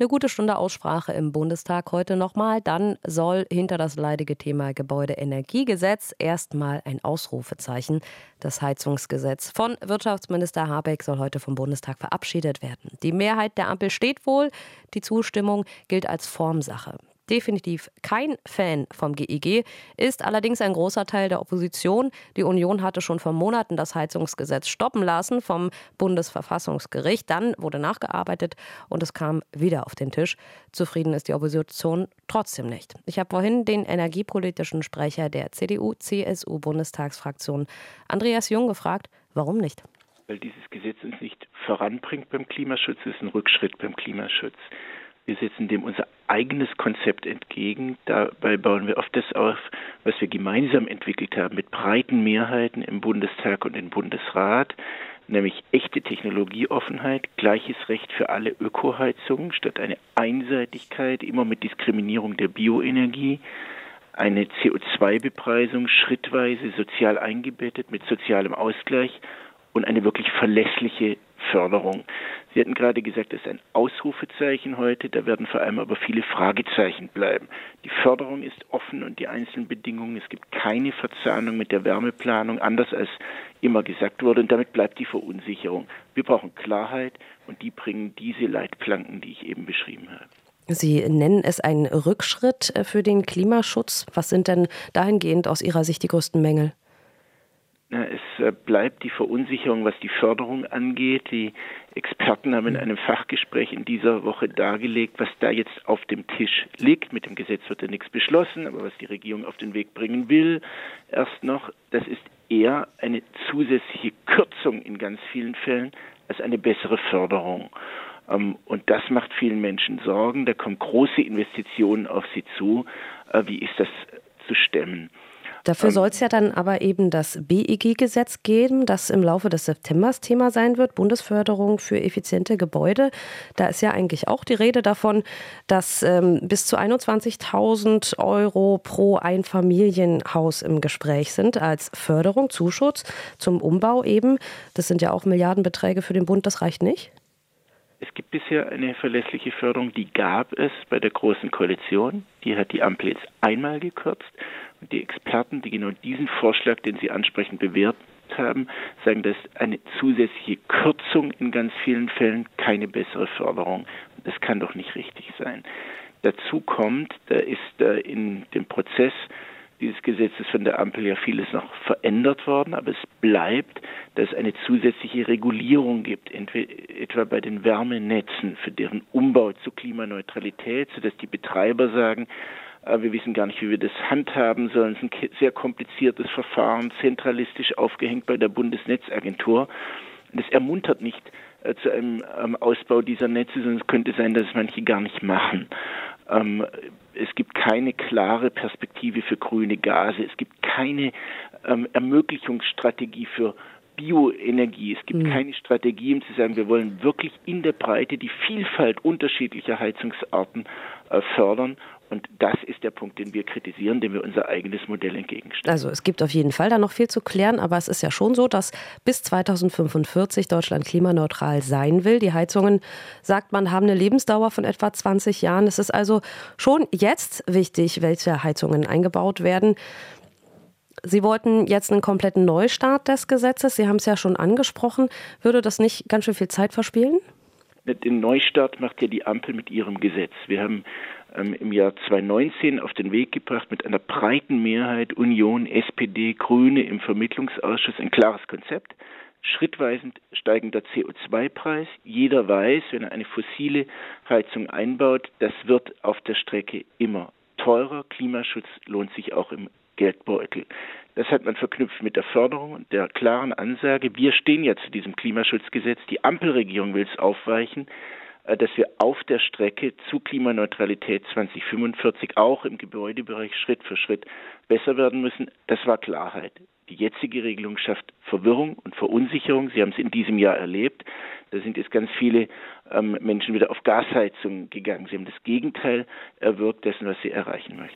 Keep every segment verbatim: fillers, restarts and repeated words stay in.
Eine gute Stunde Aussprache im Bundestag heute nochmal. Dann soll hinter das leidige Thema Gebäudeenergiegesetz erstmal ein Ausrufezeichen. Das Heizungsgesetz von Wirtschaftsminister Habeck soll heute vom Bundestag verabschiedet werden. Die Mehrheit der Ampel steht wohl. Die Zustimmung gilt als Formsache. Definitiv kein Fan vom G E G, ist allerdings ein großer Teil der Opposition. Die Union hatte schon vor Monaten das Heizungsgesetz stoppen lassen vom Bundesverfassungsgericht. Dann wurde nachgearbeitet und es kam wieder auf den Tisch. Zufrieden ist die Opposition trotzdem nicht. Ich habe vorhin den energiepolitischen Sprecher der C D U-C S U-Bundestagsfraktion Andreas Jung gefragt, warum nicht? Weil dieses Gesetz uns nicht voranbringt beim Klimaschutz, es ist ein Rückschritt beim Klimaschutz. Wir setzen dem unser eigenes Konzept entgegen. Dabei bauen wir auf das auf, was wir gemeinsam entwickelt haben, mit breiten Mehrheiten im Bundestag und im Bundesrat, nämlich echte Technologieoffenheit, gleiches Recht für alle Ökoheizungen statt eine Einseitigkeit, immer mit Diskriminierung der Bioenergie, eine C O zwei Bepreisung schrittweise sozial eingebettet mit sozialem Ausgleich und eine wirklich verlässliche Förderung. Sie hatten gerade gesagt, es ist ein Ausrufezeichen heute, da werden vor allem aber viele Fragezeichen bleiben. Die Förderung ist offen und die einzelnen Bedingungen, es gibt keine Verzahnung mit der Wärmeplanung, anders als immer gesagt wurde, und damit bleibt die Verunsicherung. Wir brauchen Klarheit und die bringen diese Leitplanken, die ich eben beschrieben habe. Sie nennen es einen Rückschritt für den Klimaschutz. Was sind denn dahingehend aus Ihrer Sicht die größten Mängel? Es bleibt die Verunsicherung, was die Förderung angeht. Die Experten haben in einem Fachgespräch in dieser Woche dargelegt, was da jetzt auf dem Tisch liegt. Mit dem Gesetz wird ja nichts beschlossen, aber was die Regierung auf den Weg bringen will, erst noch, das ist eher eine zusätzliche Kürzung in ganz vielen Fällen als eine bessere Förderung. Und das macht vielen Menschen Sorgen. Da kommen große Investitionen auf sie zu. Wie ist das zu stemmen? Dafür soll es ja dann aber eben das B E G-Gesetz geben, das im Laufe des Septembers Thema sein wird, Bundesförderung für effiziente Gebäude. Da ist ja eigentlich auch die Rede davon, dass ähm, bis zu einundzwanzigtausend Euro pro Einfamilienhaus im Gespräch sind als Förderung, Zuschuss zum Umbau eben. Das sind ja auch Milliardenbeträge für den Bund, das reicht nicht? Es gibt bisher eine verlässliche Förderung, die gab es bei der Großen Koalition. Die hat die Ampel jetzt einmal gekürzt. Und die Experten, die genau diesen Vorschlag, den Sie ansprechen, bewertet haben, sagen, das ist eine zusätzliche Kürzung in ganz vielen Fällen, keine bessere Förderung. Das kann doch nicht richtig sein. Dazu kommt, da ist in dem Prozess dieses Gesetzes von der Ampel ja vieles noch verändert worden, aber es bleibt, dass es eine zusätzliche Regulierung gibt, etwa bei den Wärmenetzen, für deren Umbau zur Klimaneutralität, sodass die Betreiber sagen, wir wissen gar nicht, wie wir das handhaben sollen. Es ist ein sehr kompliziertes Verfahren, zentralistisch aufgehängt bei der Bundesnetzagentur. Das ermuntert nicht äh, zu einem ähm, Ausbau dieser Netze, sondern es könnte sein, dass es manche gar nicht machen. Ähm, es gibt keine klare Perspektive für grüne Gase. Es gibt keine ähm, Ermöglichungsstrategie für Bioenergie. Es gibt mhm. keine Strategie, um zu sagen, wir wollen wirklich in der Breite die Vielfalt unterschiedlicher Heizungsarten äh, fördern. Und das ist der Punkt, den wir kritisieren, dem wir unser eigenes Modell entgegenstellen. Also es gibt auf jeden Fall da noch viel zu klären, aber es ist ja schon so, dass bis zweitausendfünfundvierzig Deutschland klimaneutral sein will. Die Heizungen, sagt man, haben eine Lebensdauer von etwa zwanzig Jahren. Es ist also schon jetzt wichtig, welche Heizungen eingebaut werden. Sie wollten jetzt einen kompletten Neustart des Gesetzes. Sie haben es ja schon angesprochen. Würde das nicht ganz schön viel Zeit verspielen? Den Neustart macht ja die Ampel mit ihrem Gesetz. Wir haben ähm, im Jahr zweitausendneunzehn auf den Weg gebracht mit einer breiten Mehrheit Union, S P D, Grüne im Vermittlungsausschuss ein klares Konzept. Schrittweise steigender C O zwei Preis. Jeder weiß, wenn er eine fossile Heizung einbaut, das wird auf der Strecke immer teurer. Klimaschutz lohnt sich auch im Geldbeutel. Das hat man verknüpft mit der Förderung und der klaren Ansage, wir stehen ja zu diesem Klimaschutzgesetz, die Ampelregierung will es aufweichen, dass wir auf der Strecke zu Klimaneutralität zweitausendfünfundvierzig auch im Gebäudebereich Schritt für Schritt besser werden müssen. Das war Klarheit. Die jetzige Regelung schafft Verwirrung und Verunsicherung. Sie haben es in diesem Jahr erlebt. Da sind jetzt ganz viele ähm, Menschen wieder auf Gasheizung gegangen. Sie haben das Gegenteil erwirkt dessen, was sie erreichen möchten.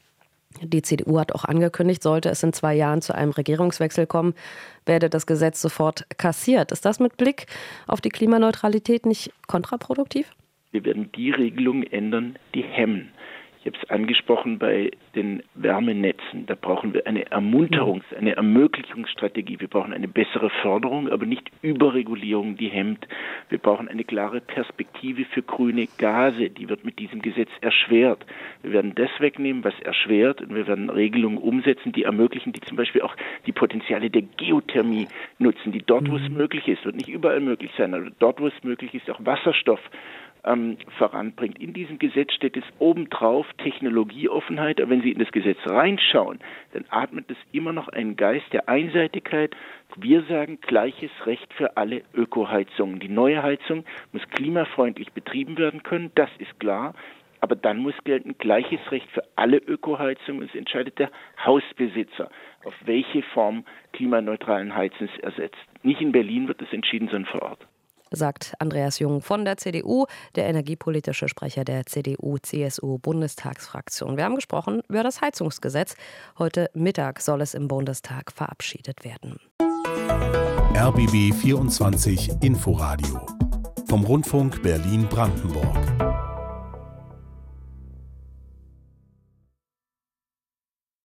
Die C D U hat auch angekündigt, sollte es in zwei Jahren zu einem Regierungswechsel kommen, werde das Gesetz sofort kassiert. Ist das mit Blick auf die Klimaneutralität nicht kontraproduktiv? Wir werden die Regelungen ändern, die hemmen. Ich habe es angesprochen bei den Wärmenetzen. Da brauchen wir eine Ermunterungs-, eine Ermöglichungsstrategie. Wir brauchen eine bessere Förderung, aber nicht Überregulierung, die hemmt. Wir brauchen eine klare Perspektive für grüne Gase. Die wird mit diesem Gesetz erschwert. Wir werden das wegnehmen, was erschwert, und wir werden Regelungen umsetzen, die ermöglichen, die zum Beispiel auch die Potenziale der Geothermie nutzen, die dort, wo es möglich ist, wird nicht überall möglich sein, aber dort, wo es möglich ist, auch Wasserstoff Ähm, voranbringt. In diesem Gesetz steht es obendrauf Technologieoffenheit, aber wenn Sie in das Gesetz reinschauen, dann atmet es immer noch einen Geist der Einseitigkeit. Wir sagen gleiches Recht für alle Ökoheizungen. Die neue Heizung muss klimafreundlich betrieben werden können, das ist klar. Aber dann muss gelten gleiches Recht für alle Ökoheizungen. Es entscheidet der Hausbesitzer, auf welche Form klimaneutralen Heizens er setzt. Nicht in Berlin wird es entschieden, sondern vor Ort. Sagt Andreas Jung von der C D U, der energiepolitische Sprecher der C D U C S U-Bundestagsfraktion. Wir haben gesprochen über das Heizungsgesetz. Heute Mittag soll es im Bundestag verabschiedet werden. R B B vierundzwanzig Inforadio vom Rundfunk Berlin-Brandenburg.